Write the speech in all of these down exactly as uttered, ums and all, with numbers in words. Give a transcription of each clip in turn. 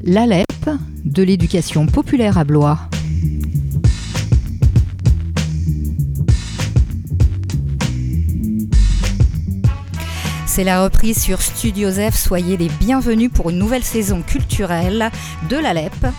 l'A L E P, de l'éducation populaire à Blois. C'est la reprise sur Studio Zef. Soyez les bienvenus pour une nouvelle saison culturelle de l'A L E P.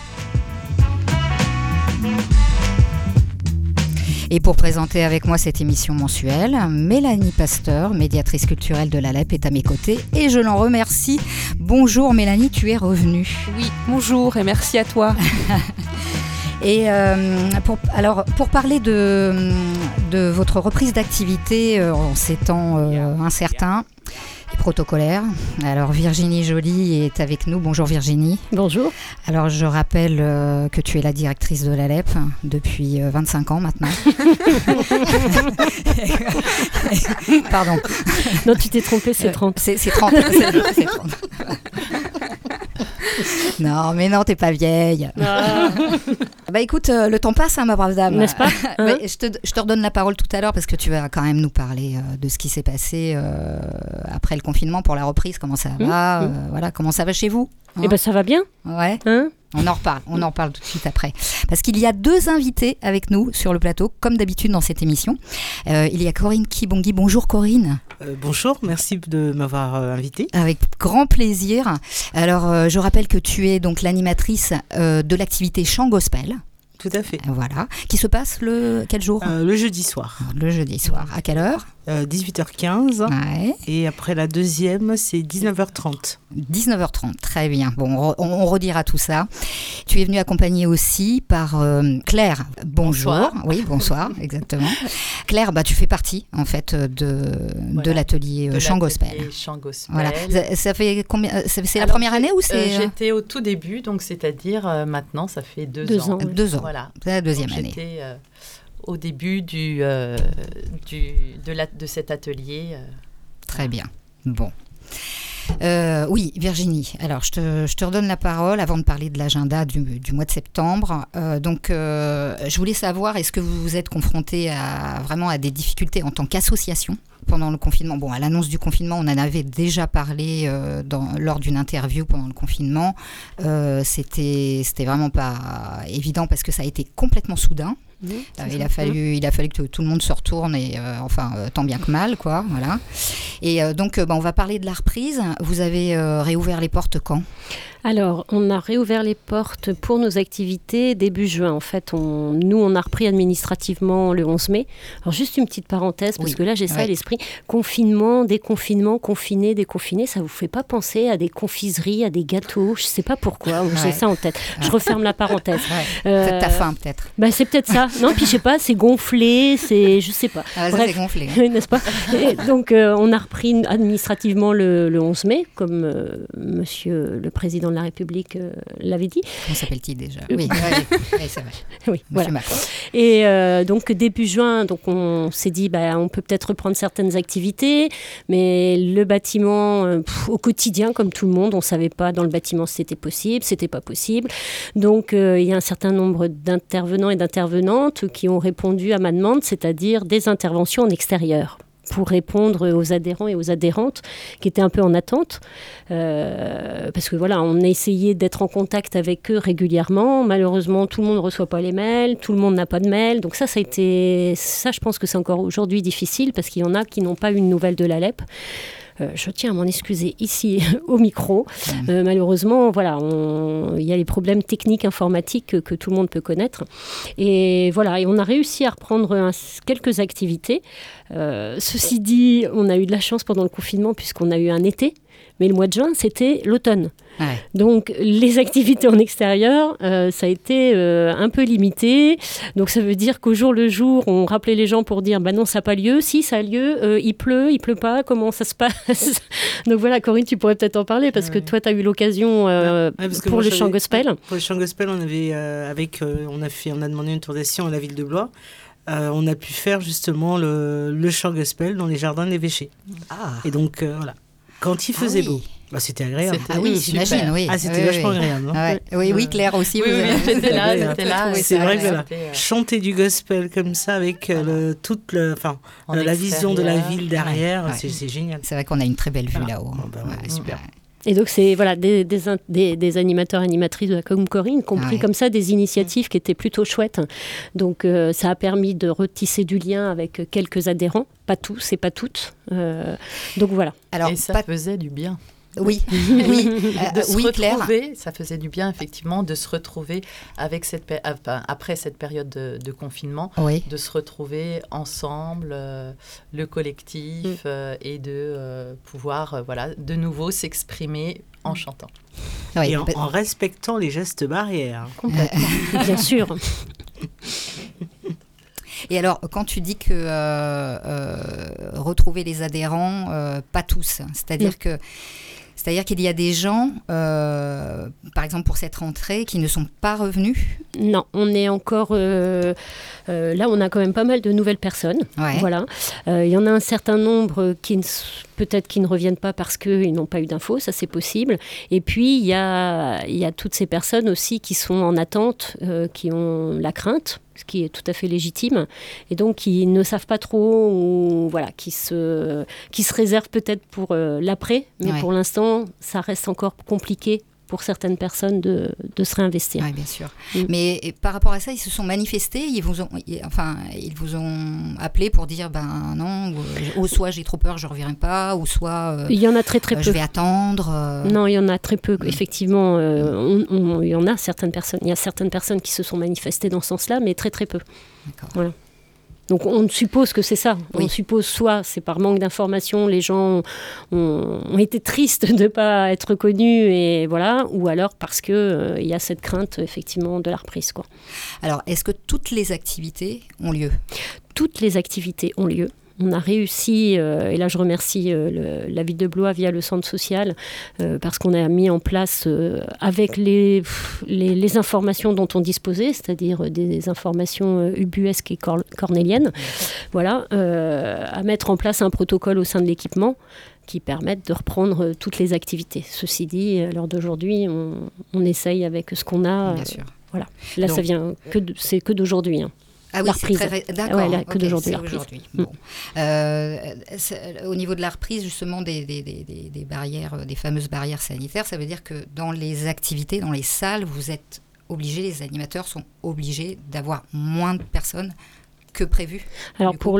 Et pour présenter avec moi cette émission mensuelle, Mélanie Pasteur, médiatrice culturelle de l'A L E P, est à mes côtés et je l'en remercie. Bonjour Mélanie, tu es revenue. Oui, bonjour et merci à toi. Et euh, pour, alors, pour parler de, de votre reprise d'activité euh, en ces temps euh, incertains et protocolaires, alors Virginie Joly est avec nous. Bonjour Virginie. Bonjour. Alors je rappelle euh, que tu es la directrice de l'A L E P depuis euh, vingt-cinq ans maintenant. Pardon. Non, tu t'es trompée, c'est trente. C'est, c'est trente. C'est, c'est trente. Non, mais non, t'es pas vieille. Ah. Bah écoute, euh, le temps passe, hein, ma brave dame. N'est-ce pas, hein? je, te, je te redonne la parole tout à l'heure parce que tu vas quand même nous parler euh, de ce qui s'est passé euh, après le confinement pour la reprise. Comment ça va, mmh, euh, voilà, comment ça va chez vous, hein? Eh ben ça va bien. Ouais. Hein? On en reparle, on en reparle tout de suite après. Parce qu'il y a deux invités avec nous sur le plateau, comme d'habitude dans cette émission. Euh, il y a Corinne Kibongui. Bonjour Corinne. Euh, bonjour, merci de m'avoir euh, invitée. Avec grand plaisir. Alors, euh, je rappelle que tu es donc l'animatrice euh, de l'activité Chant Gospel. Tout à fait. Voilà. Qui se passe le quel jour euh, Le jeudi soir. Le jeudi soir. À quelle heure euh, dix-huit heures quinze. Ouais. Et après la deuxième, c'est dix-neuf heures trente. dix-neuf heures trente, très bien. Bon, on, on, on redira tout ça. Tu es venue accompagnée aussi par euh, Claire. Bonjour. Bonsoir. Oui, bonsoir, exactement. Claire, bah, tu fais partie en fait de, voilà, de l'atelier de Chant Gospel. Chant Gospel. Voilà. Ça, ça fait combien C'est Alors, la première année ou c'est euh, J'étais au tout début, donc c'est-à-dire euh, maintenant, ça fait deux, deux ans. ans. Oui. Deux ans. Voilà. C'est la deuxième donc, année. J'étais euh, au début du, euh, du, de, la, de cet atelier. Euh. Très bien. Bon. Euh, oui, Virginie, alors je te, je te redonne la parole avant de parler de l'agenda du, du mois de septembre. Euh, donc, euh, je voulais savoir, est-ce que vous vous êtes confrontés à, vraiment à des difficultés en tant qu'association pendant le confinement? Bon, à l'annonce du confinement, on en avait déjà parlé euh, dans, lors d'une interview pendant le confinement. Euh, c'était, c'était vraiment pas évident parce que ça a été complètement soudain. Mmh, euh, il, a fallu, il a fallu que tout le monde se retourne, et, euh, enfin, euh, tant bien que mal, quoi, voilà. Et euh, donc, euh, bah, on va parler de la reprise. Vous avez euh, réouvert les portes quand ? Alors, on a réouvert les portes pour nos activités début juin. En fait, on, nous, on a repris administrativement le onze mai. Alors, juste une petite parenthèse, parce oui. que là, j'ai ça ouais. à l'esprit. Confinement, déconfinement, confiné, déconfiné, ça ne vous fait pas penser à des confiseries, à des gâteaux? Je ne sais pas pourquoi, ouais. j'ai ça en tête. Je referme la parenthèse. Ouais. Euh, Peut-être ta faim, peut-être. Bah, c'est peut-être ça. Non, puis je sais pas, c'est gonflé, c'est... Je sais pas. Ah, ça, Bref, c'est gonflé. Hein. N'est-ce pas? Et donc, euh, on a repris administrativement le, le onze mai, comme euh, monsieur le président de la République euh, l'avait dit. Comment s'appelle-t-il déjà? Oui, oui, oui, c'est vrai. Oui, Monsieur voilà. Macron. Et euh, donc, début juin, donc on s'est dit, bah, on peut peut-être reprendre certaines activités, mais le bâtiment, euh, pff, au quotidien, comme tout le monde, on ne savait pas dans le bâtiment si c'était possible, c'était pas possible. Donc, euh, il y a un certain nombre d'intervenants et d'intervenantes qui ont répondu à ma demande, c'est-à-dire des interventions en extérieur, pour répondre aux adhérents et aux adhérentes qui étaient un peu en attente. Euh, parce que voilà, on a essayé d'être en contact avec eux régulièrement. Malheureusement, tout le monde ne reçoit pas les mails, tout le monde n'a pas de mail. Donc ça, ça a été... Ça, je pense que c'est encore aujourd'hui difficile parce qu'il y en a qui n'ont pas eu une nouvelle de l'A L E P. Euh, je tiens à m'en excuser ici au micro. Euh, malheureusement, voilà, il y a les problèmes techniques informatiques que, que tout le monde peut connaître. Et voilà, et on a réussi à reprendre un, quelques activités. Euh, ceci dit, on a eu de la chance pendant le confinement puisqu'on a eu un été. Mais le mois de juin, c'était l'automne. Ouais. Donc, les activités en extérieur, euh, ça a été euh, un peu limité. Donc, ça veut dire qu'au jour le jour, on rappelait les gens pour dire bah « non, ça n'a pas lieu ». Si, ça a lieu. Euh, il pleut, il ne pleut pas. Comment ça se passe? Donc, voilà, Corinne, tu pourrais peut-être en parler parce ouais. que toi, tu as eu l'occasion euh, ouais, pour moi, le chant gospel. Pour le chant gospel, on, avait, euh, avec, euh, on, a fait, on a demandé une autorisation à la ville de Blois. Euh, on a pu faire justement le, le chant gospel dans les jardins de l'évêché. Ah. Et donc, euh, voilà. Quand il faisait ah oui. beau, bah, c'était agréable. C'était, ah oui, j'imagine, oui. Ah, c'était oui, vachement oui. agréable. Hein. Ouais. Oui, oui, Claire aussi. Oui, vous oui, avez... j'étais là, j'étais là. C'est vrai que voilà, chanter du gospel comme ça avec voilà. le, toute le, enfin, la vision de la ville derrière, ouais. c'est, c'est génial. C'est vrai qu'on a une très belle vue voilà. là-haut. Bon, bah, ouais, mmh. super. Et donc, c'est voilà, des, des, des, des animateurs, animatrices de la Com Corinne qui ont pris ouais. comme ça des initiatives qui étaient plutôt chouettes. Donc, euh, ça a permis de retisser du lien avec quelques adhérents. Pas tous et pas toutes. Euh, donc, voilà. Alors, et ça pas... faisait du bien. Oui, oui, de euh, se oui, retrouver, Claire. Ça faisait du bien effectivement de se retrouver avec cette enfin, après cette période de, de confinement, oui. de se retrouver ensemble, euh, le collectif, mm. euh, et de euh, pouvoir euh, voilà de nouveau s'exprimer en chantant. Oui, et en, en respectant les gestes barrières. Complètement, bien sûr. Et alors, quand tu dis que euh, euh, retrouver les adhérents, euh, pas tous, c'est-à-dire que C'est-à-dire qu'il y a des gens, euh, par exemple pour cette rentrée, qui ne sont pas revenus. Non, on est encore... Euh, euh, là, on a quand même pas mal de nouvelles personnes. Ouais. Voilà. Euh, il y en a un certain nombre qui ne, peut-être qui ne reviennent pas parce qu'ils n'ont pas eu d'infos, ça c'est possible. Et puis, il y a, il y a toutes ces personnes aussi qui sont en attente, euh, qui ont la crainte, ce qui est tout à fait légitime, et donc qui ne savent pas trop, ou voilà, qui se, qui se réservent peut-être pour euh, l'après, mais ouais. pour l'instant, ça reste encore compliqué pour certaines personnes de, de se réinvestir. Oui, bien sûr. Mm. Mais par rapport à ça, ils se sont manifestés, ils vous ont, enfin, ils vous ont appelé pour dire, ben non, ou, ou soit j'ai trop peur, je ne reviendrai pas, ou soit euh, il y en a très très euh, peu. Je vais attendre. Euh... Non, il y en a très peu. Mm. Effectivement, euh, on, on, il y en a certaines personnes. Il y a certaines personnes qui se sont manifestées dans ce sens-là, mais très très peu. D'accord. Voilà. Donc on suppose que c'est ça. Oui. On suppose soit c'est par manque d'information, les gens ont, ont été tristes de ne pas être connus, et voilà, ou alors parce qu'il euh, y a cette crainte effectivement de la reprise, quoi. Alors, est-ce que toutes les activités ont lieu ? Toutes les activités ont lieu. On a réussi, euh, et là je remercie euh, le, la ville de Blois via le centre social, euh, parce qu'on a mis en place, euh, avec les, les, les informations dont on disposait, c'est-à-dire des informations euh, ubuesques et cor- cornéliennes, voilà, euh, à mettre en place un protocole au sein de l'équipement qui permettent de reprendre toutes les activités. Ceci dit, à l'heure d'aujourd'hui, on, on essaye avec ce qu'on a. Bien sûr. Voilà. Là, donc, ça vient que de, c'est que d'aujourd'hui, hein. Ah oui, la c'est très... D'accord, ouais, là, que okay, d'aujourd'hui. C'est aujourd'hui. Bon. Euh, c'est, au niveau de la reprise, justement, des, des, des, des barrières, des fameuses barrières sanitaires, ça veut dire que dans les activités, dans les salles, vous êtes obligés, les animateurs sont obligés d'avoir moins de personnes que prévu. Alors pour,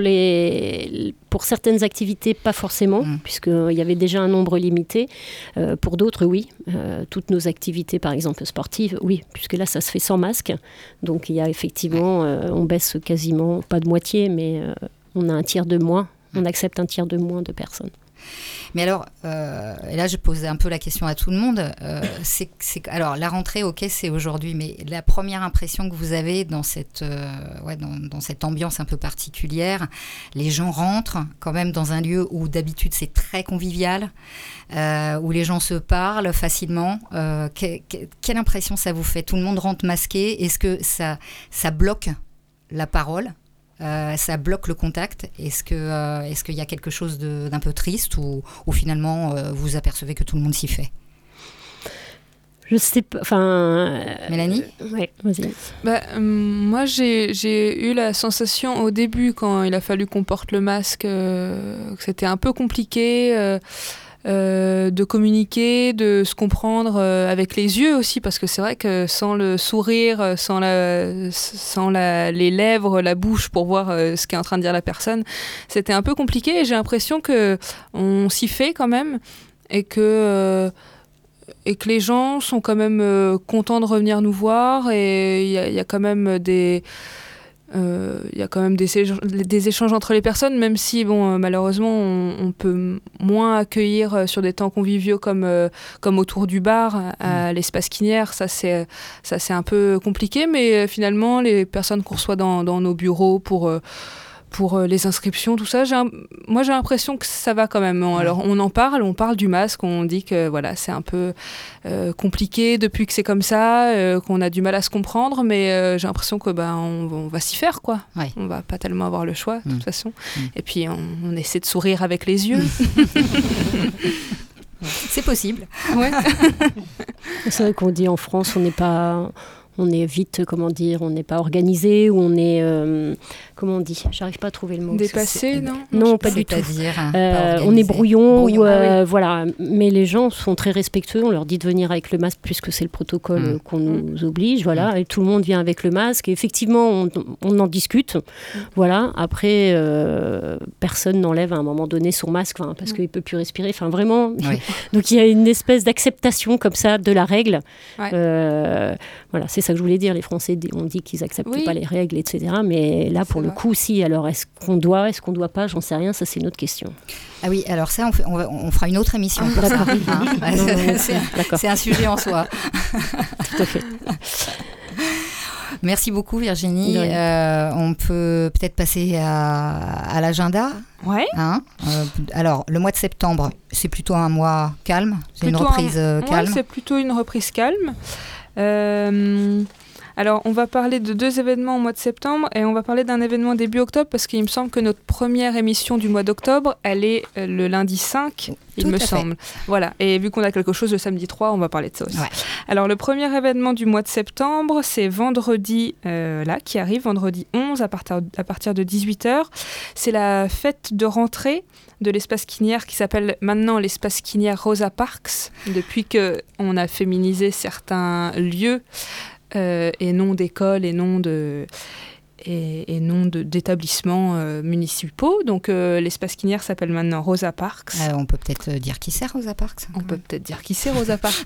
les, pour certaines activités, pas forcément, mmh. puisqu'il y avait déjà un nombre limité. Euh, pour d'autres, oui. Euh, toutes nos activités, par exemple sportives, oui, puisque là, ça se fait sans masque. Donc il y a effectivement, euh, on baisse quasiment, pas de moitié, mais euh, on a un tiers de moins. On accepte un tiers de moins de personnes. Mais alors, euh, et là je posais un peu la question à tout le monde, euh, c'est, c'est, alors la rentrée, ok, c'est aujourd'hui, mais la première impression que vous avez dans cette, euh, ouais, dans, dans cette ambiance un peu particulière, les gens rentrent quand même dans un lieu où d'habitude c'est très convivial, euh, où les gens se parlent facilement. Euh, que, que, quelle impression ça vous fait ? Tout le monde rentre masqué, est-ce que ça, ça bloque la parole ? Euh, ça bloque le contact. Est-ce que, euh, est-ce qu'il y a quelque chose de, d'un peu triste ou, ou finalement euh, vous apercevez que tout le monde s'y fait ? Je sais pas. Enfin. Euh, Mélanie ? euh, Oui, vas-y. Bah, euh, moi, j'ai, j'ai eu la sensation au début, quand il a fallu qu'on porte le masque, euh, que c'était un peu compliqué. Euh, Euh, de communiquer, de se comprendre euh, avec les yeux aussi, parce que c'est vrai que sans le sourire, sans, la, sans la, les lèvres, la bouche pour voir euh, ce qu'est en train de dire la personne, c'était un peu compliqué, et j'ai l'impression qu'on s'y fait quand même, et que, euh, et que les gens sont quand même euh, contents de revenir nous voir, et il y, y a quand même des... Il euh, y a quand même des, des échanges entre les personnes, même si bon, euh, malheureusement on, on peut moins accueillir euh, sur des temps conviviaux comme, euh, comme autour du bar, à, à l'espace Quinière. Ça c'est, ça c'est un peu compliqué, mais euh, finalement les personnes qu'on reçoit dans, dans nos bureaux pour... Euh, pour les inscriptions, tout ça, j'ai un... moi j'ai l'impression que ça va quand même. Alors on en parle, on parle du masque, on dit que voilà, c'est un peu euh, compliqué depuis que c'est comme ça, euh, qu'on a du mal à se comprendre, mais euh, j'ai l'impression que ben on, on va s'y faire, quoi. Ouais. On va pas tellement avoir le choix de mmh. toute façon. Mmh. Et puis on, on essaie de sourire avec les yeux. C'est possible. Ouais. C'est vrai qu'on dit en France, on n'est pas... On est vite, comment dire, on n'est pas organisé, ou on est, euh, comment on dit ? J'arrive pas à trouver le mot. Dépassé, non ? Non, pas du tout. C'est-à-dire, hein, Euh, pas on est brouillon, brouillon. ou, euh, Ah oui. voilà. Mais les gens sont très respectueux. On leur dit de venir avec le masque puisque c'est le protocole Mm. euh, qu'on nous oblige, voilà. Et tout le monde vient avec le masque. Et effectivement, on, on en discute, voilà. Après, euh, personne n'enlève à un moment donné son masque, hein, parce Mm. qu'il peut plus respirer. Enfin, vraiment. Oui. Donc il y a une espèce d'acceptation comme ça de la règle. Ouais. Euh, voilà, c'est ça que je voulais dire. Les Français, on dit qu'ils acceptent Oui. pas les règles, et cetera. Mais là, C'est pour le vrai. coup, si. Alors, est-ce qu'on doit, est-ce qu'on doit pas ? J'en sais rien. Ça, c'est une autre question. Ah oui, alors ça, on, fait- on va- on fera une autre émission pour ça. D'accord. hein. Non, non, c'est, d'accord. c'est un sujet en soi. Tout à fait. Merci beaucoup Virginie. De rien. Euh, on peut peut-être passer à, à l'agenda. Ouais. Hein Euh, alors, le mois de septembre, c'est plutôt un mois calme. C'est Plutôt une reprise euh, Ouais, calme. c'est plutôt une reprise calme. Euh, alors, on va parler de deux événements au mois de septembre et on va parler d'un événement début octobre parce qu'il me semble que notre première émission du mois d'octobre, elle est euh, le lundi cinq, il Tout me à fait. semble. Voilà. Et vu qu'on a quelque chose le samedi trois, on va parler de ça aussi. Ouais. Alors, le premier événement du mois de septembre, c'est vendredi, euh, là, qui arrive, vendredi onze, à partir, à partir de dix-huit heures. C'est la fête de rentrée de l'espace Quinière qui s'appelle maintenant l'espace Quinière Rosa Parks, depuis qu'on a féminisé certains lieux euh, et non d'écoles et non de... Et, et non de, d'établissements euh, municipaux. Donc euh, l'espace Quinière s'appelle maintenant Rosa Parks. Euh, on peut peut-être dire qui c'est Rosa Parks. On peut peut-être dire qui c'est Rosa Parks.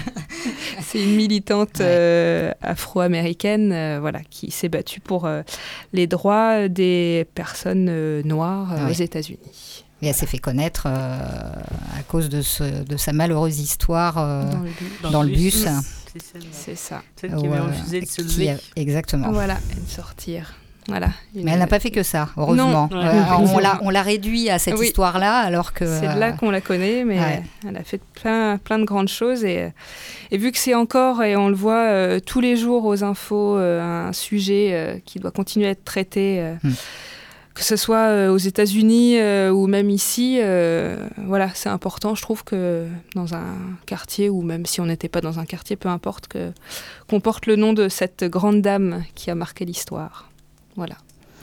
C'est une militante Ouais. euh, afro-américaine euh, voilà, qui s'est battue pour euh, les droits des personnes euh, noires euh, Ouais. aux États-Unis. Et elle s'est fait connaître euh, à cause de, ce, de sa malheureuse histoire euh, Dans le bus. dans le bus. C'est celle, C'est ça. celle qui avait Ouais, refusé de se qui lever. a- Exactement. Voilà, et de sortir. Voilà. Mais elle n'a pas fait que ça, heureusement. Non. Euh, on, l'a, on l'a réduit à cette Oui. histoire-là, alors que... C'est de là qu'on la connaît, mais Ouais. elle a fait plein, plein de grandes choses. Et, et vu que c'est encore, et on le voit euh, tous les jours aux infos, euh, un sujet euh, qui doit continuer à être traité, euh, Hmm. que ce soit euh, aux États-Unis euh, ou même ici, euh, voilà, c'est important. Je trouve que dans un quartier, ou même si on n'était pas dans un quartier, peu importe, que, qu'on porte le nom de cette grande dame qui a marqué l'histoire. Voilà.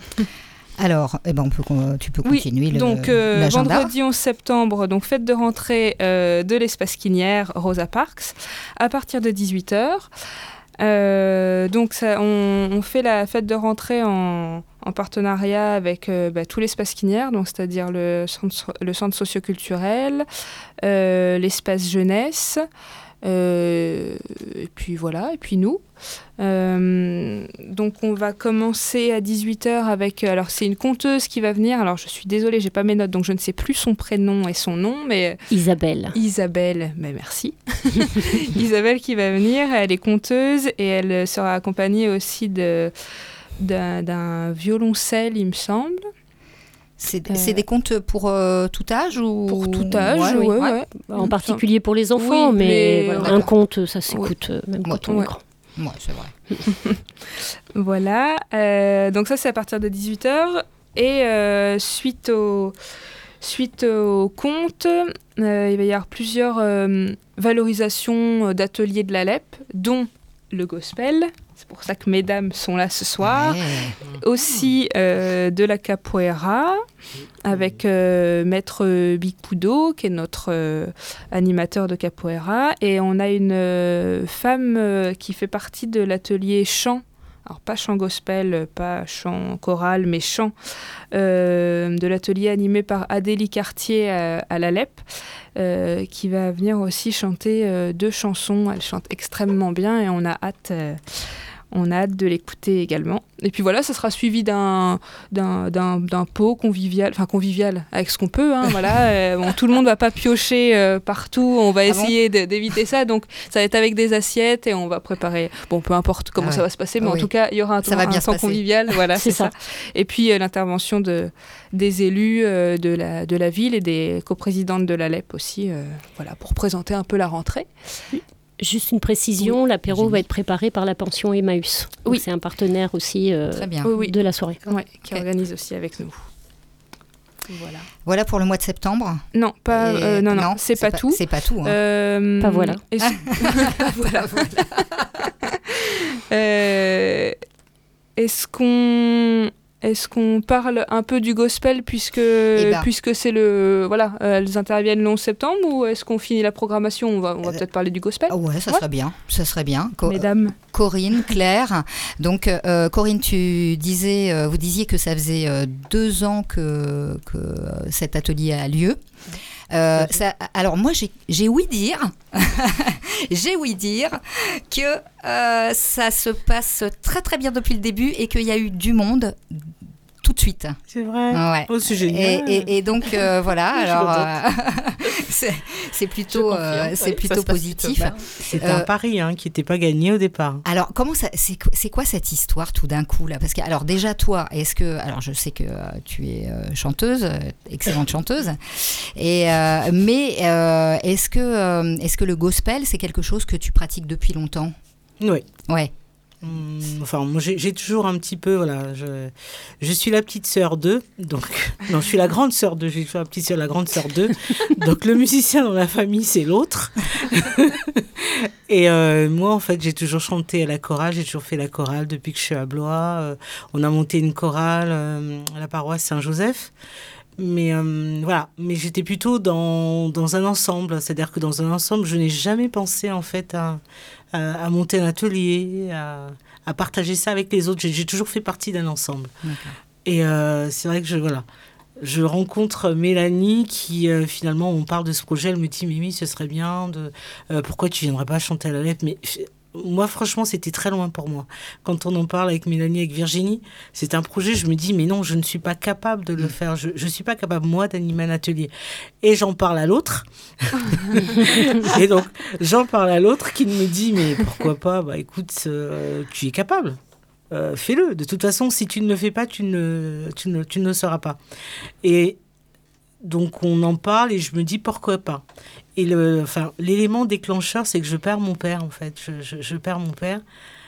Alors, eh ben on peut, con- tu peux Oui, continuer le, donc euh, l'agenda. vendredi onze septembre, donc fête de rentrée euh, de l'espace Quinière Rosa Parks, à partir de dix-huit heures. Euh, donc ça, on, on fait la fête de rentrée en, en partenariat avec euh, bah, tout l'espace Quinière, donc c'est-à-dire le centre, le centre socioculturel, euh, l'espace jeunesse, euh, et puis voilà, et puis nous. Euh, donc on va commencer à dix-huit heures avec, euh, alors c'est une conteuse qui va venir, alors je suis désolée, j'ai pas mes notes, donc je ne sais plus son prénom et son nom, mais Isabelle. Isabelle, mais merci. Isabelle qui va venir, elle est conteuse et elle sera accompagnée aussi de, d'un, d'un violoncelle, il me semble. C'est, Euh, c'est des contes pour euh, tout âge ou... Pour tout âge, Ouais, ouais, oui. ouais. En particulier pour les enfants, Oui, mais, mais, voilà, d'accord. un conte, ça s'écoute euh, même quand on Ouais. est grand. Ouais, c'est vrai. Voilà, euh, donc ça c'est à partir de dix-huit heures. Et euh, suite au, suite au conte, euh, il va y avoir plusieurs euh, valorisations d'ateliers de la L E P, dont le gospel. C'est pour ça que mesdames sont là ce soir. Ouais. Aussi euh, de la capoeira avec euh, Maître Bikudo qui est notre euh, animateur de capoeira, et on a une euh, femme euh, qui fait partie de l'atelier chant, alors pas chant gospel, pas chant choral, mais chant, euh, de l'atelier animé par Adélie Cartier à, à la L E P, euh, qui va venir aussi chanter euh, deux chansons. Elle chante extrêmement bien et on a hâte... euh, On a hâte de l'écouter également. Et puis voilà, ça sera suivi d'un, d'un, d'un, d'un pot convivial, enfin convivial, avec ce qu'on peut. Hein, voilà. Euh, bon, tout le monde ne va pas piocher euh, partout, on va Ah essayer de, d'éviter ça. Donc ça va être avec des assiettes et on va préparer, bon, peu importe comment Ah ouais. ça va se passer, mais Ah en oui. tout cas, il y aura un, Ça temps, va bien un se temps passer. convivial. Voilà, c'est, C'est ça. ça. Et puis euh, l'intervention de, des élus euh, de, la, de la ville et des coprésidentes de la L E P aussi, euh, voilà, pour présenter un peu la rentrée. Juste une précision, l'apéro Génial. va être préparé par la pension Emmaüs. Donc Oui. c'est un partenaire aussi euh, Très bien. Oui, oui. de la soirée. Ouais, qui Ok. organise aussi avec nous. Voilà. Voilà pour le mois de septembre. Non, pas, Et- euh, non, non, c'est, pas, tout. C'est pas tout. hein. Euh, Pas voilà. est-ce- voilà, voilà. Euh, est-ce qu'on est-ce qu'on parle un peu du gospel puisque, Eh ben. puisque c'est le... Voilà, euh, elles interviennent le onze septembre ou est-ce qu'on finit la programmation? On va, on va Euh, peut-être parler du gospel. Ah ouais, ça Ouais. serait bien. Ça serait bien. Co- Mesdames. Corinne, Claire. Donc, euh, Corinne, tu disais, euh, vous disiez que ça faisait euh, deux ans que, que euh, cet atelier a lieu. Euh, ça, alors moi, j'ai, j'ai ouï dire, j'ai ouï dire que euh, ça se passe très très bien depuis le début et qu'il y a eu du monde tout de suite. C'est vrai. Ouais. Oh, c'est Et, génial. et- et donc euh, voilà, Je suis alors contente. euh, c'est, c'est plutôt, Je confirme, euh, oui, c'est ça plutôt se passe positif. plutôt bien. C'était euh, un pari hein, qui n'était pas gagné au départ. Alors, comment ça, c'est, c'est quoi cette histoire tout d'un coup là? Parce que, alors déjà toi, est-ce que, alors je sais que euh, tu es euh, chanteuse, euh, excellente chanteuse, et euh, mais euh, est-ce que, euh, est-ce que le gospel c'est quelque chose que tu pratiques depuis longtemps? Oui. Ouais. Hum, Enfin, moi, j'ai, j'ai toujours un petit peu, voilà, je, je suis la petite sœur d'eux, donc, non, je suis la grande sœur d'eux, je suis la petite sœur, la grande sœur d'eux, donc le musicien dans la famille, c'est l'autre. Et euh, moi, en fait, j'ai toujours chanté à la chorale, j'ai toujours fait la chorale depuis que je suis à Blois. Euh, on a monté une chorale euh, à la paroisse Saint-Joseph. Mais euh, voilà, mais j'étais plutôt dans, dans un ensemble, c'est-à-dire que dans un ensemble, je n'ai jamais pensé en fait à, à, à monter un atelier, à, à partager ça avec les autres. J'ai, j'ai toujours fait partie d'un ensemble. D'accord. Et euh, c'est vrai que je, voilà, je rencontre Mélanie qui euh, finalement, on parle de ce projet, elle me dit Mimi, ce serait bien, de, euh, pourquoi tu viendrais pas chanter à la lettre? Mais moi, franchement, c'était très loin pour moi. Quand on en parle avec Mélanie, avec Virginie, c'est un projet, je me dis, mais non, je ne suis pas capable de le faire. Je ne suis pas capable, moi, d'animer un atelier. Et j'en parle à l'autre. Et donc, j'en parle à l'autre qui me dit, mais pourquoi pas? Bah écoute, euh, tu es capable. Euh, fais-le. De toute façon, si tu ne le fais pas, tu ne, tu ne, tu ne le sauras pas. Et donc, on en parle et je me dis, pourquoi pas? Et le, enfin, l'élément déclencheur, c'est que je perds mon père, en fait. Je, je, je perds mon père.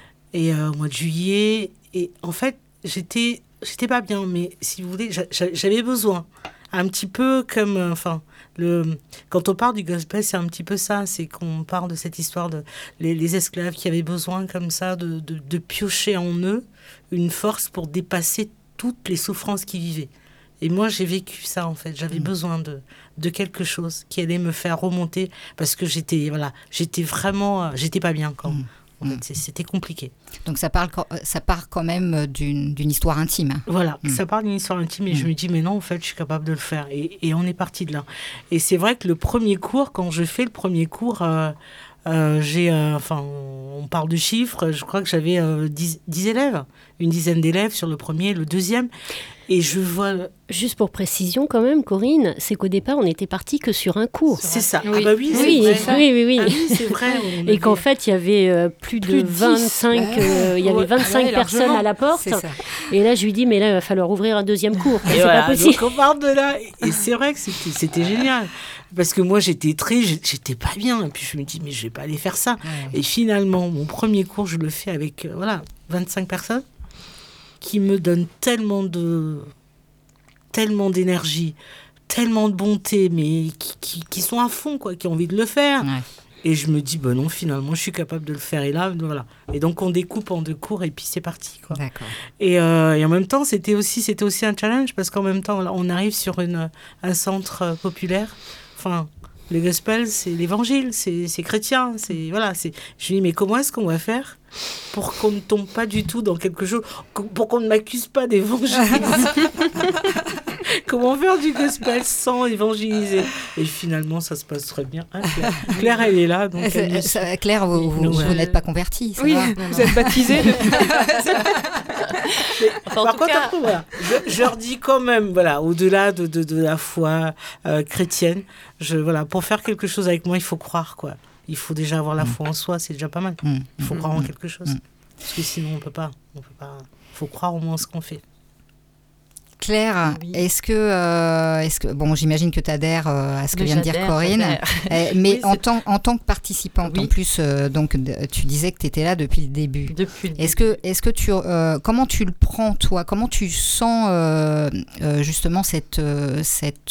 Et euh, au mois de juillet, et en fait, j'étais, j'étais pas bien, mais si vous voulez, j'a, j'avais besoin. Un petit peu comme, euh, enfin, le, quand on parle du gospel, c'est un petit peu ça. C'est qu'on parle de cette histoire de les, les esclaves qui avaient besoin, comme ça, de, de, de piocher en eux une force pour dépasser toutes les souffrances qu'ils vivaient. Et moi, j'ai vécu ça, en fait. J'avais mmh. besoin de, de quelque chose qui allait me faire remonter parce que j'étais, voilà, j'étais vraiment... J'étais pas bien quand, mmh. en mmh. fait. C'était compliqué. Donc, ça, parle, ça part quand même d'une, d'une histoire intime. Voilà, mmh. ça part d'une histoire intime et mmh. je me dis, mais non, en fait, je suis capable de le faire. Et, et on est parti de là. Et c'est vrai que le premier cours, quand je fais le premier cours... Euh, Euh, j'ai, euh, enfin, on parle de chiffres, je crois que j'avais euh, dix, dix élèves, une dizaine d'élèves sur le premier, le deuxième, et je vois... Juste pour précision quand même, Corinne, c'est qu'au départ, on n'était parti que sur un cours. C'est ça, oui. Ah bah oui, c'est oui, vrai. oui, oui, oui. Ah oui, c'est vrai. Et avait... qu'en fait, il y avait euh, plus, plus de, de vingt-cinq, euh, il y avait vingt-cinq ouais, personnes largement. À la porte. Et là, je lui dis, mais là, il va falloir ouvrir un deuxième cours. Et c'est voilà, pas possible. Donc on parle de là, et c'est vrai que c'était, c'était génial. Parce que moi, j'étais très, j'étais pas bien. Et puis je me dis, mais je vais pas aller faire ça. Ouais. Et finalement, mon premier cours, je le fais avec, euh, voilà, vingt-cinq personnes qui me donnent tellement de, tellement d'énergie, tellement de bonté, mais qui, qui, qui sont à fond, quoi, qui ont envie de le faire. Ouais. Et je me dis, ben non, finalement, je suis capable de le faire. Et là, voilà. Et donc, on découpe en deux cours et puis c'est parti, quoi. D'accord. Et, euh, et en même temps, c'était aussi, c'était aussi un challenge parce qu'en même temps, là, on arrive sur une, un centre populaire. Enfin, le gospel, c'est l'évangile, c'est, c'est chrétien. C'est, voilà, c'est... Je me dis, mais comment est-ce qu'on va faire pour qu'on ne tombe pas du tout dans quelque chose, pour qu'on ne m'accuse pas d'évangéliser? Comment faire du gospel sans évangéliser? Et finalement, ça se passe très bien. Ah, Claire. Claire, elle est là. Donc elle est... ça, Claire, vous, vous, vous n'êtes pas convertie, ça oui, va? vous non, non. êtes baptisée. Enfin, par contre, après, voilà, je, je leur dis quand même, voilà, au-delà de, de, de la foi euh, chrétienne, je, voilà, pour faire quelque chose avec moi, il faut croire, quoi. Il faut déjà avoir la foi en soi, c'est déjà pas mal. Il faut croire en quelque chose. Parce que sinon, on peut pas. On peut pas. Il faut croire au moins ce qu'on fait. Claire, oui. est-ce que, euh, est-ce que, bon, j'imagine que tu adhères euh, à ce que vient de dire Corinne, euh, mais oui, en, tant, en tant que participante, oui. en plus, euh, donc, tu disais que tu étais là depuis le début. Depuis le est-ce début. que, est-ce que tu, euh, comment tu le prends, toi? Comment tu sens euh, euh, justement cette, euh, cette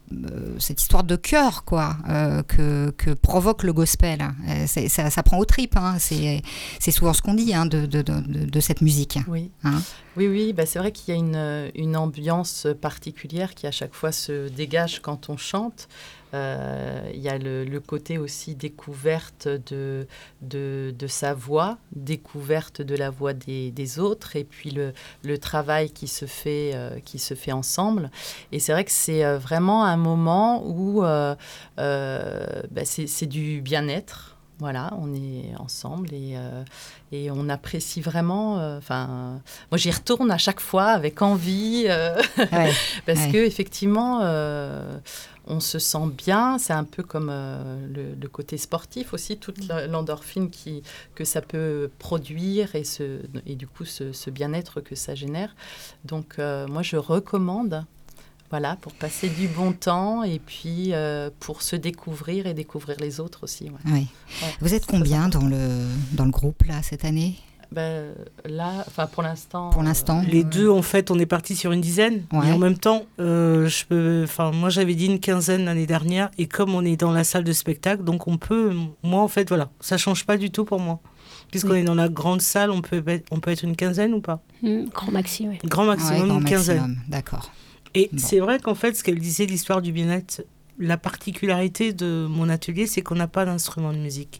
euh, cette histoire de cœur, quoi, euh, que, que provoque le gospel. Euh, c'est, ça, ça prend aux tripes, hein. c'est, c'est souvent ce qu'on dit hein, de, de, de, de cette musique. Oui, hein. oui, oui bah, c'est vrai qu'il y a une, une ambiance particulière qui à chaque fois se dégage quand on chante. Euh, il y a le, le côté aussi découverte de, de, de sa voix, découverte de la voix des, des autres, et puis le, le travail qui se fait, euh, qui se fait ensemble. Et c'est vrai que c'est euh, vraiment un moment où euh, euh, bah, c'est, c'est du bien-être. Voilà, on est ensemble et, euh, et on apprécie vraiment. Enfin, euh, moi, j'y retourne à chaque fois avec envie euh, ouais, parce ouais. que effectivement, euh, on se sent bien. C'est un peu comme euh, le, le côté sportif aussi, toute l'endorphine qui que ça peut produire et ce et du coup ce, ce bien-être que ça génère. Donc, euh, moi, je recommande. Voilà, pour passer du bon temps et puis euh, pour se découvrir et découvrir les autres aussi. Ouais. Oui. Ouais. Vous êtes combien dans le, dans le groupe là, cette année ? Ben, là, enfin pour l'instant. Pour l'instant. Euh, les deux, en fait, on est parti sur une dizaine. Ouais. Et en même temps, euh, je peux, enfin, moi j'avais dit une quinzaine l'année dernière. Et comme on est dans la salle de spectacle, donc on peut, moi en fait, voilà, ça change pas du tout pour moi. Puisqu'on oui. est dans la grande salle, on peut être, on peut être une quinzaine ou pas ? mmh, Grand maxi, oui. Grand maximum, ouais, grand une quinzaine. Maximum. D'accord. Et bon. C'est vrai qu'en fait, ce qu'elle disait, l'histoire du bien-être, la particularité de mon atelier, c'est qu'on n'a pas d'instrument de musique.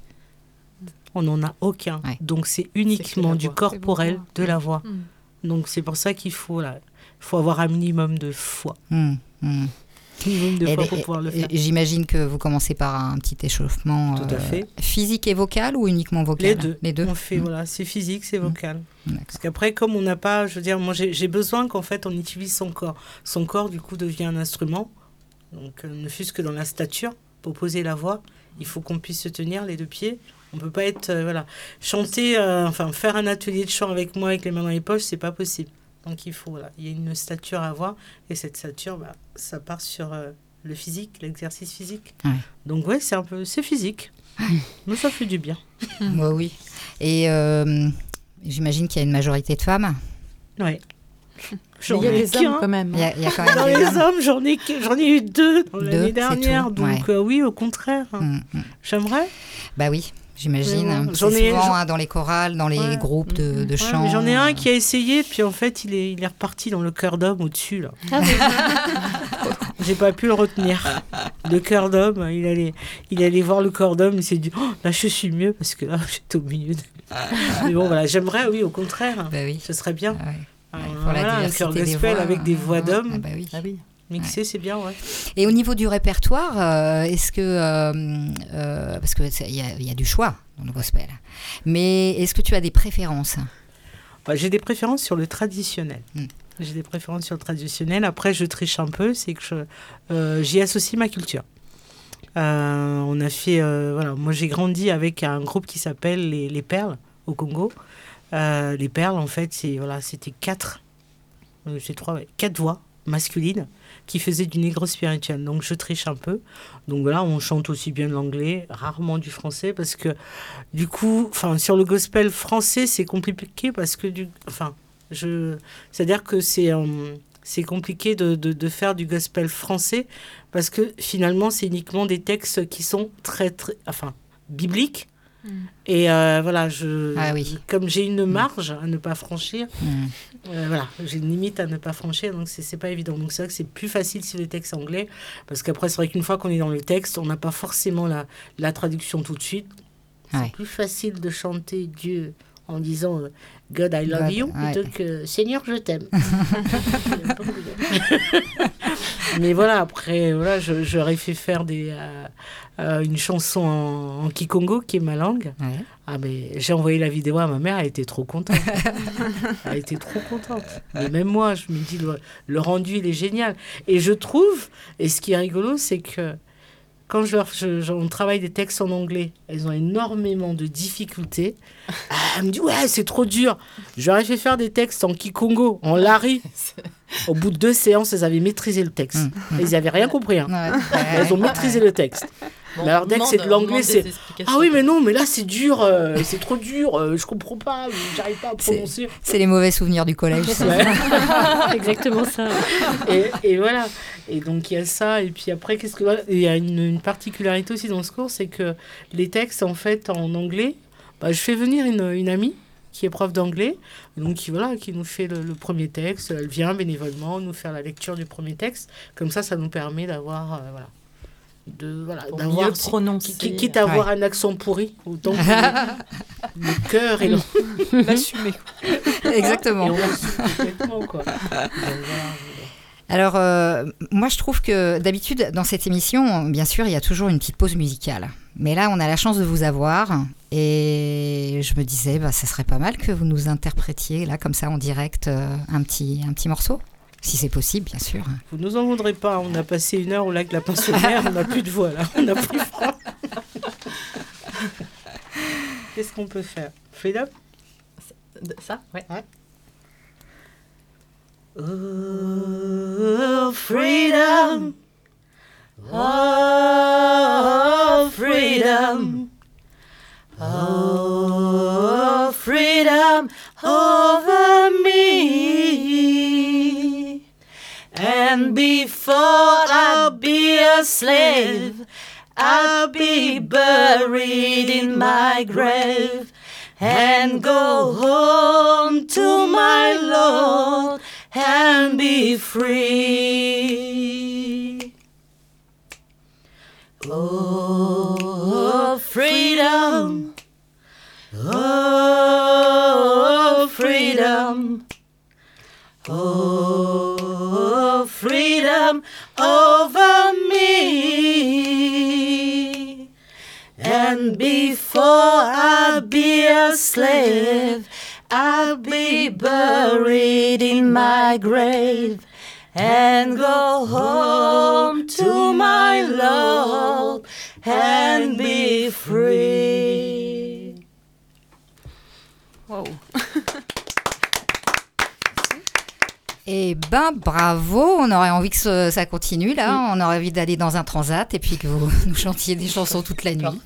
On n'en a aucun. Ouais. Donc, c'est uniquement c'est du corporel, de la voix. Mmh. Donc, c'est pour ça qu'il faut, là, faut avoir un minimum de foi. Mmh. Mmh. Minimum de foi et, pour pouvoir le faire. J'imagine que vous commencez par un petit échauffement Tout à fait. Euh, physique et vocal ou uniquement vocal ? Les deux. Les deux. On fait, mmh. voilà, c'est physique, c'est vocal. Mmh. Parce qu'après, comme on n'a pas, je veux dire, moi j'ai, j'ai besoin qu'en fait on utilise son corps. Son corps, du coup, devient un instrument. Donc, euh, ne fût-ce que dans la stature, pour poser la voix, il faut qu'on puisse se tenir les deux pieds. On ne peut pas être, euh, voilà, chanter, euh, enfin, faire un atelier de chant avec moi avec les mains dans les poches, c'est pas possible. Donc, il faut, voilà, il y a une stature à avoir. Et cette stature, bah, ça part sur euh, le physique, l'exercice physique. Ouais. Donc, ouais, c'est un peu, c'est physique. Mais ça fait du bien. Ouais, oui. Et euh, j'imagine qu'il y a une majorité de femmes. Oui. Il y a des hommes quand même. Il y a, il y a quand même dans les hommes, hommes j'en, ai, j'en ai eu deux, deux l'année dernière. Donc ouais. euh, oui, au contraire. Mmh, mmh. J'aimerais. Bah oui, j'imagine. Mmh, c'est ai, souvent j'en... hein, dans les chorales, dans les ouais. groupes de, de ouais, chant. J'en ai un qui a essayé, puis en fait, il est, il est reparti dans le chœur d'homme au-dessus. Là. Ah oui. J'ai pas pu le retenir. Le chœur d'homme, il allait, il allait voir le chœur d'homme, il s'est dit oh, là, je suis mieux parce que là, j'étais au milieu. De... Mais bon, voilà, j'aimerais, oui, au contraire. Bah oui. Ce serait bien. Ah ouais. Euh, voilà, un chœur gospel avec des voix d'hommes. Ah bah oui. Ah oui. Mixé, ouais. C'est bien, ouais. Et au niveau du répertoire, euh, est-ce que... Euh, euh, parce qu'il y, y a du choix dans le gospel. Mais est-ce que tu as des préférences ? bah, J'ai des préférences sur le traditionnel. Mm. J'ai des préférences sur le traditionnel. Après, je triche un peu. C'est que je, euh, j'y associe ma culture. Euh, on a fait... Euh, voilà, moi, j'ai grandi avec un groupe qui s'appelle Les, les Perles, au Congo. Euh, les Perles, en fait, c'est, voilà, c'était quatre, euh, j'ai trois, ouais, quatre voix masculines qui faisaient du négro spirituel. Donc, je triche un peu. Donc, voilà, on chante aussi bien de l'anglais, rarement du français, parce que, du coup, sur le gospel français, c'est compliqué parce que, du, enfin, je, c'est-à-dire que c'est, euh, c'est compliqué de, de, de faire du gospel français parce que, finalement, c'est uniquement des textes qui sont très, très, enfin, bibliques. Et euh, voilà, je, ah oui. comme j'ai une marge à ne pas franchir, mm. euh, voilà, j'ai une limite à ne pas franchir, donc c'est, c'est pas évident. Donc c'est vrai que c'est plus facile sur les textes anglais, parce qu'après c'est vrai qu'une fois qu'on est dans le texte, on n'a pas forcément la, la traduction tout de suite. C'est ouais. plus facile de chanter Dieu en disant euh, God I love God, you ouais. plutôt que Seigneur je t'aime. Mais voilà, après, voilà, je, j'aurais fait faire des, euh, euh, une chanson en, en kikongo, qui est ma langue. Ouais. Ah, mais j'ai envoyé la vidéo à ma mère, elle était trop contente. Elle était trop contente. Mais même moi, je me dis, le, le rendu, il est génial. Et je trouve, et ce qui est rigolo, c'est que quand je, je, je, on travaille des textes en anglais, elles ont énormément de difficultés. Elle me dit, ouais, c'est trop dur. J'aurais fait faire des textes en kikongo, en lari. Au bout de deux séances, elles avaient maîtrisé le texte. Mmh, mmh. Elles n'avaient rien compris. Hein. Ouais, ouais, elles ont maîtrisé ouais. le texte. Bon, mais alors dès que c'est de l'anglais, c'est ah oui mais non mais là c'est dur, euh, c'est trop dur, euh, je comprends pas, j'arrive pas à prononcer. C'est, c'est les mauvais souvenirs du collège. Ça. Ouais. Exactement ça. Et, et voilà. Et donc il y a ça. Et puis après qu'est-ce que il y a une, une particularité aussi dans ce cours, c'est que les textes en fait en anglais, bah, je fais venir une, une amie qui est prof d'anglais, donc qui voilà qui nous fait le, le premier texte. Elle vient bénévolement nous faire la lecture du premier texte. Comme ça, ça nous permet d'avoir euh, voilà. de voilà pour d'avoir mieux prononcer, qui, quitte à avoir ouais. un accent pourri autant que le, le cœur et le l'assumer. Exactement. Et on l'assume complètement quoi. Donc, voilà. Alors euh, moi je trouve que d'habitude dans cette émission bien sûr il y a toujours une petite pause musicale, mais là on a la chance de vous avoir et je me disais bah ça serait pas mal que vous nous interprétiez là comme ça en direct euh, un petit un petit morceau. Si c'est possible, bien sûr. Vous nous en voudrez pas, on a passé une heure au lac de la Pinceaudière, on n'a plus de voix là, on a plus froid. Qu'est-ce qu'on peut faire? Freedom? Ça, ouais. ouais. Oh, freedom. Oh, freedom. Oh, freedom over me. And before I'll be a slave, I'll be buried in my grave and go home to my Lord and be free. Oh, freedom. Oh, freedom. Oh, freedom over me. And before I be a slave, I'll be buried in my grave and go home to my Lord and be free. Wow. Eh ben, bravo, on aurait envie que ce, ça continue là, oui. On aurait envie d'aller dans un transat et puis que vous nous chantiez des chansons toute la nuit.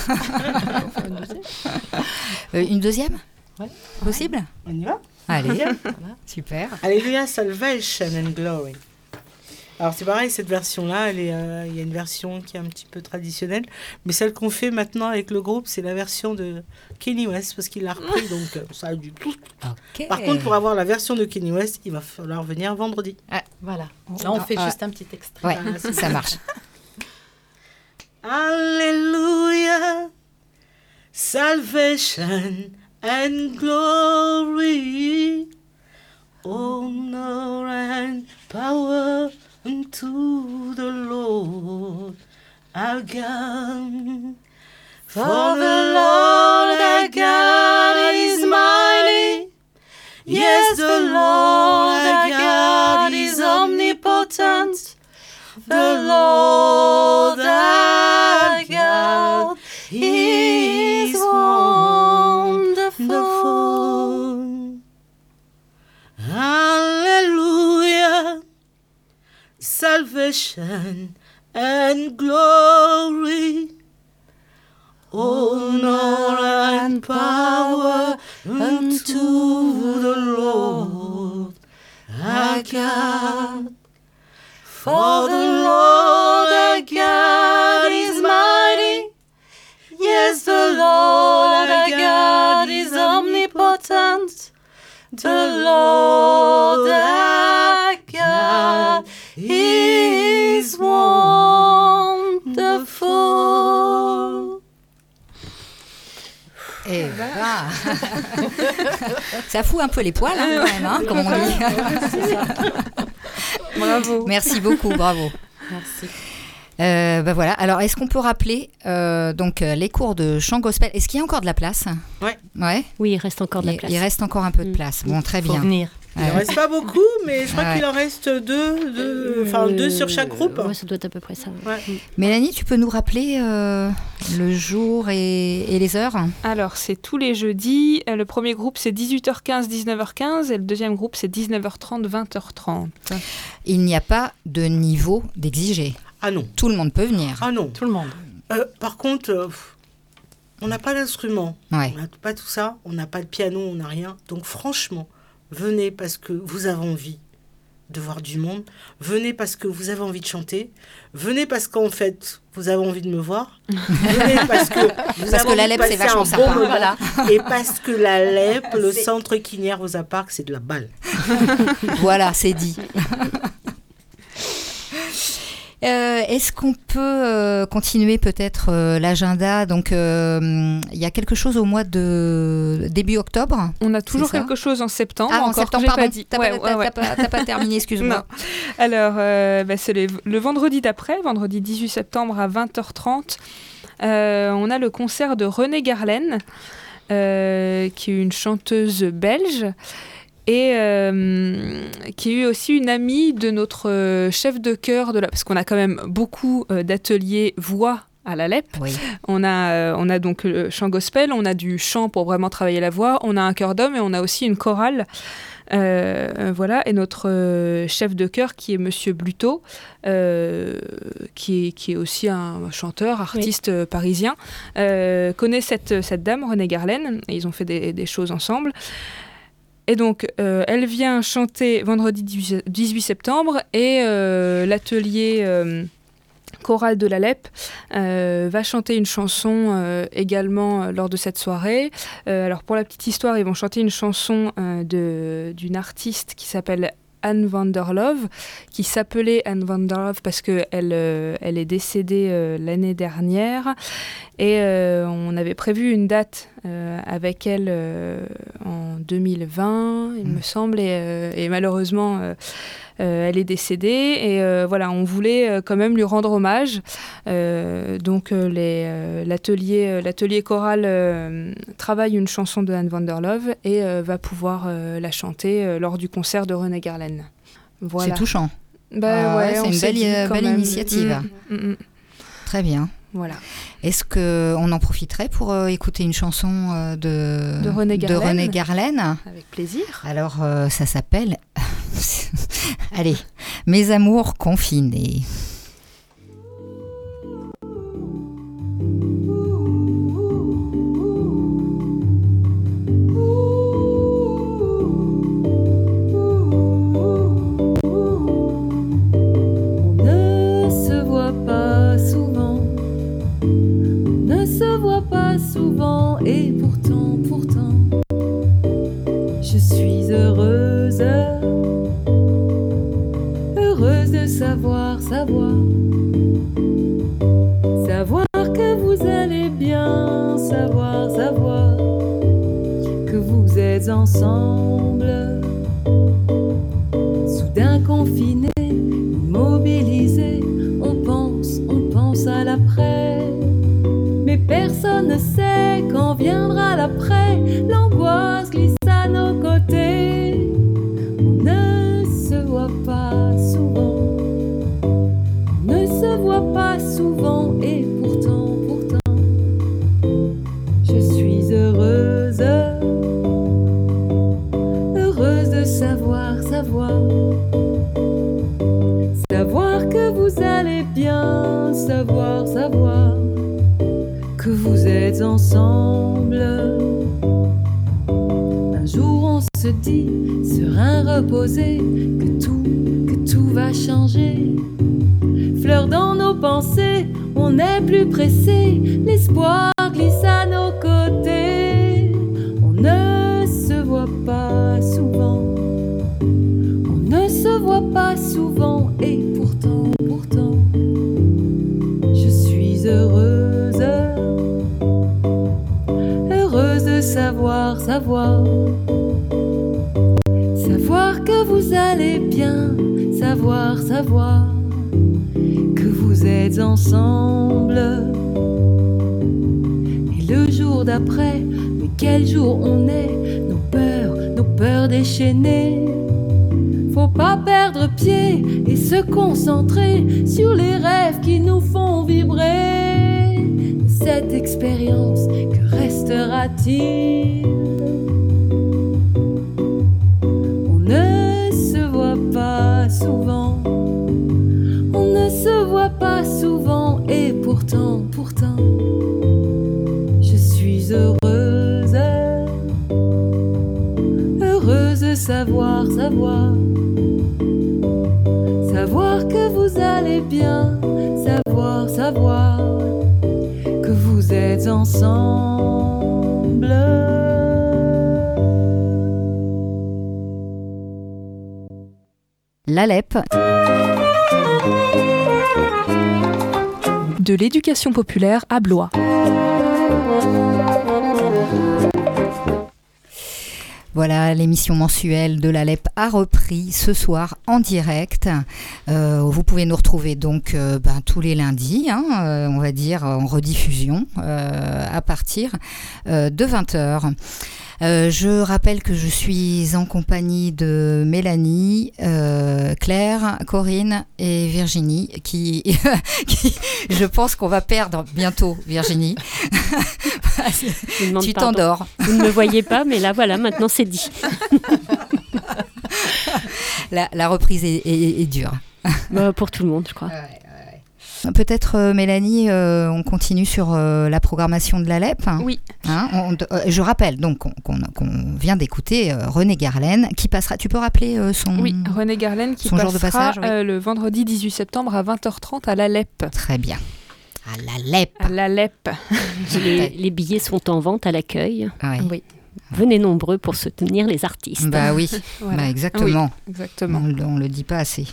euh, une deuxième ouais. Possible? On y va? Allez, super. Alléluia, Salvation and Glory. Alors c'est pareil, cette version-là, il euh, y a une version qui est un petit peu traditionnelle, mais celle qu'on fait maintenant avec le groupe, c'est la version de Kanye West, parce qu'il l'a repris, donc euh, ça a du tout. Okay. Par contre, pour avoir la version de Kanye West, il va falloir venir vendredi. Ah, voilà. Là, on fait ah, juste ah. un petit extrait. Ouais, ah, ça marche. Alléluia, salvation and glory, honor and power unto the Lord our God. For the Lord our God is mighty. Yes, the Lord our God is omnipotent. The Lord our God is wonderful. Hallelujah. Salvation and glory, honor and power unto the Lord our God. For the Lord our God is mighty. Yes, the Lord our God is omnipotent. The Lord our God is wonderful. Eh ben, ça fout un peu les poils, hein, quand même, hein, comme on dit. Bravo. Merci beaucoup, bravo. Merci. Euh, ben voilà. Alors, est-ce qu'on peut rappeler euh, donc euh, les cours de chant gospel? Est-ce qu'il y a encore de la place? Ouais. Ouais. Oui, il reste encore de la il, place. Il reste encore un peu de place. Bon, très Faut bien. Venir. Il n'en reste pas beaucoup, mais je crois ouais. qu'il en reste deux, deux, enfin euh, deux sur chaque groupe. Ouais, ça doit être à peu près ça. Ouais. Mélanie, tu peux nous rappeler euh, le jour et, et les heures? Alors, c'est tous les jeudis. Le premier groupe, c'est dix-huit heures quinze, dix-neuf heures quinze. Et le deuxième groupe, c'est dix-neuf heures trente, vingt heures trente. Il n'y a pas de niveau d'exigé. Ah non. Tout le monde peut venir. Ah non. Tout le monde. Euh, par contre, euh, on n'a pas d'instrument, Ouais. on n'a pas tout ça, on n'a pas de piano, on n'a rien. Donc franchement, venez parce que vous avez envie de voir du monde, venez parce que vous avez envie de chanter, venez parce qu'en fait, vous avez envie de me voir, venez parce que vous Parce avez que envie la de Lep, passer c'est vachement un sympa. bon moment, Voilà. et parce que la Lep, le C'est- centre Quinière Rosa Park, c'est de la balle. Voilà, c'est dit. Euh, est-ce qu'on peut euh, continuer peut-être euh, l'agenda? Donc, euh, il y a quelque chose au mois de début octobre. On a toujours C'est ça quelque chose en septembre. Ah, en encore, septembre, que j'ai pardon. pas dit. T'as Ouais, pas, ouais, t'as- ouais. t'as pas- t'as pas terminé, excuse-moi. Non. Alors, euh, bah, c'est les- le vendredi d'après, vendredi dix-huit septembre à vingt heures trente, euh, on a le concert de Renée Garlaine, euh, qui est une chanteuse belge et euh, qui est aussi une amie de notre euh, chef de chœur, de la... parce qu'on a quand même beaucoup euh, d'ateliers voix à la Lep. Oui. On a, euh, on a donc le chant gospel, on a du chant pour vraiment travailler la voix, on a un chœur d'homme et on a aussi une chorale. Euh, voilà, et notre euh, chef de chœur qui est Monsieur Bluteau, euh, qui, est, qui est aussi un chanteur, artiste oui. euh, parisien, euh, connaît cette, cette dame, Renée Garlaine, et ils ont fait des, des choses ensemble. Et donc, euh, elle vient chanter vendredi dix-huit septembre et euh, l'atelier euh, chorale de la Lep euh, va chanter une chanson euh, également euh, lors de cette soirée. Euh, alors, pour la petite histoire, ils vont chanter une chanson euh, de, d'une artiste qui s'appelle Anne van der Love, qui s'appelait Anne van der Love parce qu'elle euh, elle est décédée euh, l'année dernière. Et euh, on avait prévu une date euh, avec elle euh, en deux mille vingt, il mmh. me semble, et, euh, et malheureusement, euh, euh, elle est décédée. Et euh, voilà, on voulait euh, quand même lui rendre hommage. Euh, donc euh, les, euh, l'atelier, euh, l'atelier choral euh, travaille une chanson de Anne van der Love et euh, va pouvoir euh, la chanter euh, lors du concert de Renée Garlaine. Voilà. C'est touchant. Bah, ah, ouais, c'est une belle, belle initiative. Mmh, mmh, mmh. Très bien. Voilà. Est-ce qu'on en profiterait pour euh, écouter une chanson euh, de, de Renée Garlaine, de Renée Garlaine Avec plaisir. Alors, euh, ça s'appelle... Allez, Mes amours confinés. Souvent et pourtant, pourtant, je suis heureuse, heureuse de savoir, savoir, savoir que vous allez bien, savoir, savoir que vous êtes ensemble, soudain confinés, immobilisés, on pense, on pense à l'après. Mais personne ne sait quand viendra l'après. L'angoisse glisse à nos côtés. On ne se voit pas souvent. On ne se voit pas souvent. Et pourtant, pourtant, je suis heureuse. Heureuse de savoir, savoir. Savoir que vous allez bien. Savoir, savoir que vous êtes ensemble. Un jour on se dit, serein reposé, que tout, que tout va changer. Fleurs dans nos pensées, on n'est plus pressé, l'espoir glisse à nos côtés. On ne se voit pas souvent, on ne se voit pas souvent, et pourtant, pourtant, je suis heureuse. Savoir, savoir, savoir que vous allez bien, savoir, savoir que vous êtes ensemble. Et le jour d'après, mais quel jour on est, nos peurs, nos peurs déchaînées. Faut pas perdre pied et se concentrer sur les rêves qui nous font vibrer. Cette expérience, que restera-t-il? On ne se voit pas souvent, on ne se voit pas souvent, et pourtant, mots, pourtant je suis heureuse, heureuse de savoir, savoir, savoir que vous allez bien, savoir, savoir que vous êtes ensemble. L'Alep. De l'éducation populaire à Blois. Voilà, l'émission mensuelle de l'Alep a repris ce soir en direct. Euh, vous pouvez nous retrouver donc euh, ben, tous les lundis, hein, euh, on va dire en rediffusion euh, à partir euh, de vingt heures. Euh, je rappelle que je suis en compagnie de Mélanie, euh, Claire, Corinne et Virginie, qui, qui je pense qu'on va perdre bientôt, Virginie. Tu t'endors. Vous ne me voyez pas, mais là, voilà, maintenant c'est dit. la, la reprise est, est, est dure. Bah, pour tout le monde, je crois. Ouais. Peut-être, euh, Mélanie, euh, on continue sur euh, la programmation de l'Alep. Oui. Hein, on, euh, je rappelle donc qu'on, qu'on, qu'on vient d'écouter euh, René Garlaine, qui passera. Tu peux rappeler euh, son Oui, René Garlaine qui son passera jour de passage, oui. euh, le vendredi dix-huit septembre à vingt heures trente à l'Alep. Très bien. À l'Alep. À l'Alep. Les, les billets sont en vente à l'accueil. Oui. Oui. Venez nombreux pour soutenir les artistes. Bah oui, Voilà. bah exactement. Oui, exactement. On ne le dit pas assez.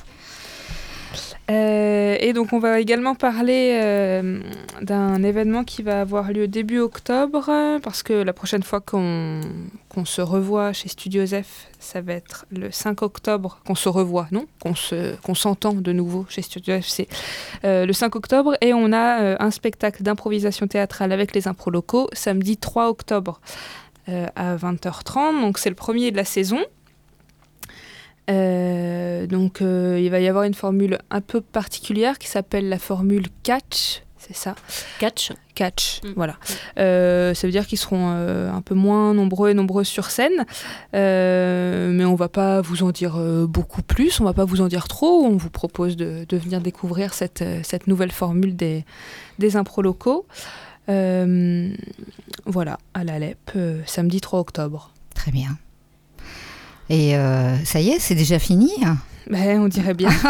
Euh, et donc on va également parler euh, d'un événement qui va avoir lieu début octobre, parce que la prochaine fois qu'on, qu'on se revoit chez Studio F, ça va être le cinq octobre, qu'on se revoit, non qu'on, se, qu'on s'entend de nouveau chez Studio F, c'est euh, le cinq octobre, et on a euh, un spectacle d'improvisation théâtrale avec les impros locaux, samedi trois octobre euh, à vingt heures trente, donc c'est le premier de la saison. Euh, donc euh, il va y avoir une formule un peu particulière qui s'appelle la formule catch, c'est ça ? Catch. Catch, mmh. voilà. Euh, ça veut dire qu'ils seront euh, un peu moins nombreux et nombreuses sur scène, euh, mais on va pas vous en dire euh, beaucoup plus, on va pas vous en dire trop, on vous propose de, de venir découvrir cette, cette nouvelle formule des, des impros locaux. Euh, voilà, à l'Alep, euh, samedi trois octobre. Très bien. Et euh, ça y est, c'est déjà fini. Ben, on dirait bien.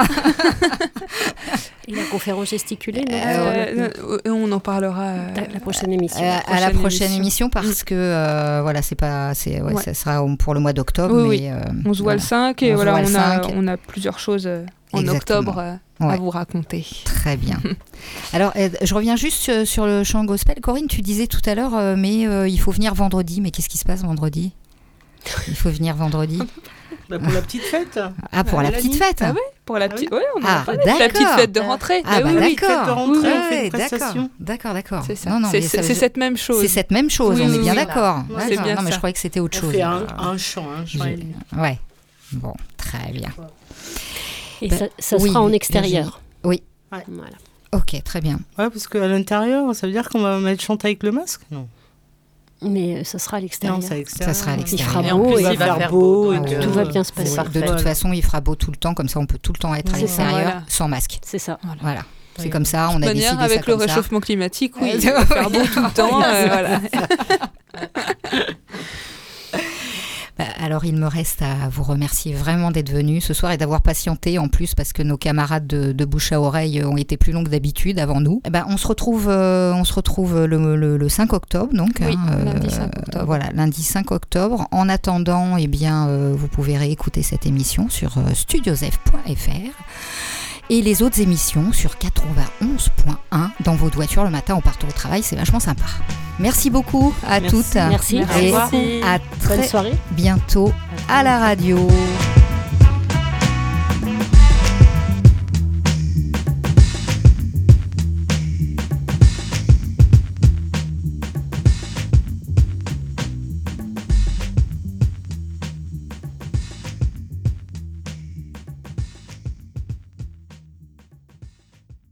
Et la conférence gesticulée, non euh, euh, On en parlera à la prochaine émission. Euh, à la prochaine émission, émission parce que euh, voilà, c'est pas, c'est, ouais, ouais. ça sera pour le mois d'octobre. Oui, mais, oui. Euh, on se voit voilà. le cinq et on voilà, on a, cinq. on a plusieurs choses en Exactement. octobre euh, ouais. à vous raconter. Très bien. Alors, euh, je reviens juste sur le chant gospel. Corinne, tu disais tout à l'heure, euh, mais euh, il faut venir vendredi. Mais qu'est-ce qui se passe vendredi ? Il faut venir vendredi. Bah pour la petite fête. Ah, pour la petite fête. Ah oui, pour la petite, ah oui. ouais, on ah, a la petite fête de rentrée. Ah, bah, oui, oui, d'accord. Fête de rentrée, oui, on fait une d'accord. prestation. D'accord, d'accord. C'est ça. Non, non, c'est, ça, c'est je... cette même chose. C'est cette même chose. Oui, on oui, est bien oui, d'accord. ouais, c'est bien non, mais ça. je croyais que c'était autre On chose. fait un, un chant, un chant. Je... Ouais. Bon, très bien. Et ben, ça, ça oui, sera en extérieur. Oui. Ouais. Voilà. Ok, très bien. Ouais, parce qu'à l'intérieur, ça veut dire qu'on va mettre chanter avec le masque ? Non. Mais ça sera à l'extérieur. Non, c'est à l'extérieur. Ça sera à Il l'extérieur. fera Et en beau plus, et il va faire beau. et tout va bien se passer. C'est De parfait. toute façon, il fera beau tout le temps, comme ça on peut tout le temps être à C'est l'extérieur ça, voilà. sans masque. C'est ça. Voilà. Voilà. C'est Oui. comme ça, on De a toute décidé manière, avec ça le comme ça. réchauffement climatique, oui, Ouais. il va faire beau tout le temps. euh, voilà. Bah, alors, il me reste à vous remercier vraiment d'être venus ce soir et d'avoir patienté en plus parce que nos camarades de, de bouche à oreille ont été plus longs que d'habitude avant nous. Et ben, on se retrouve, euh, on se retrouve le, le, le cinq octobre, donc. Oui, hein, lundi cinq octobre. Euh, voilà, lundi cinq octobre. En attendant, eh bien, euh, vous pouvez réécouter cette émission sur euh, studiosf point f r et les autres émissions sur quatre-vingt-onze point un dans votre voiture le matin en partant au travail. C'est vachement sympa. Merci beaucoup à Merci. toutes. Merci. Et Merci. à Bonne très soirée. bientôt à la radio.